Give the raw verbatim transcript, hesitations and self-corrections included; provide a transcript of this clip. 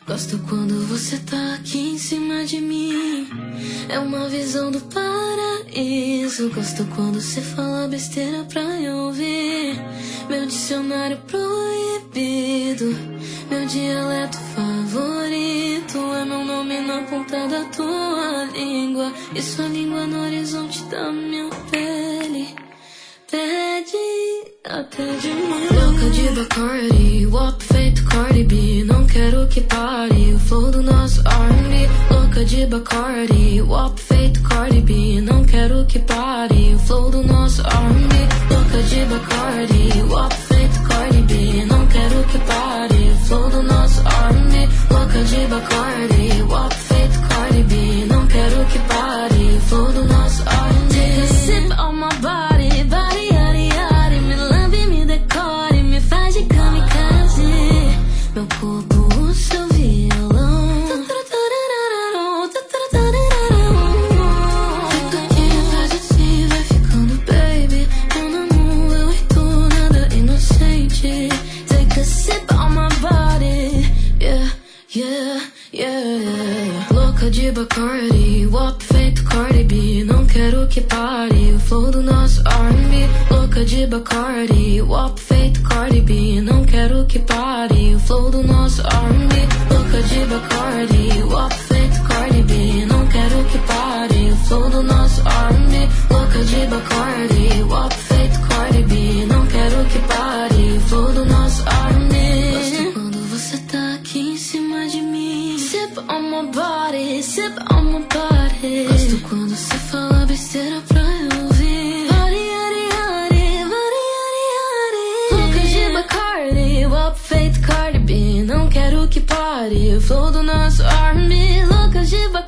Gosto quando você tá aqui em cima de mim. É uma visão do paraíso. Gosto quando você fala besteira pra eu ouvir. Meu dicionário proibido, meu dialeto favorito é meu nome na ponta da tua língua e sua língua no horizonte da minha pele. Pede até demais. Louca de Bacardi, walk feito Cardi B. Não quero que pare o flow do nosso R and B. Louca de Bacardi, walk feito Cardi B. Não quero que pare o flow do nosso R and B. Louca de Bacardi, walk feito Cardi B. Não quero que pare o flow do nosso R and B. Louca de Bacardi, walk feito Cardi B. Não quero que pare o flow do nosso R and B. Take a sip on my body, body, yari, yari. Me lambe, me decore, me faz de kamikaze. Meu corpo, o seu violão. Fica aqui, faz assim, vai ficando, baby. Mon amour, eu e tu, nada inocente. Take a sip on my body, yeah, yeah, yeah. Louca de Bacardi, walk feito Cardi B. Não quero que pare o flow do nosso R and B. Louca de Bacardi, walk feito Cardi B. Não quero que pare o flow do nosso R and B. Louca de Bacardi, walk feito Cardi B. Não quero que pare o flow do nosso R and B. Louca de Bacardi, walk feito Cardi B. Não quero que pare o flow do nosso R and B. Gosto quando você tá aqui em cima de mim. Sip on my body, sip on my body. Gosto quando você fala besteira pra eu ouvir. Body, yari, yari, body, yari, yari. Louca de Bacardi, walk feito Cardi B. Não quero que pare o flow do nosso R and B. Louca de Bacardi.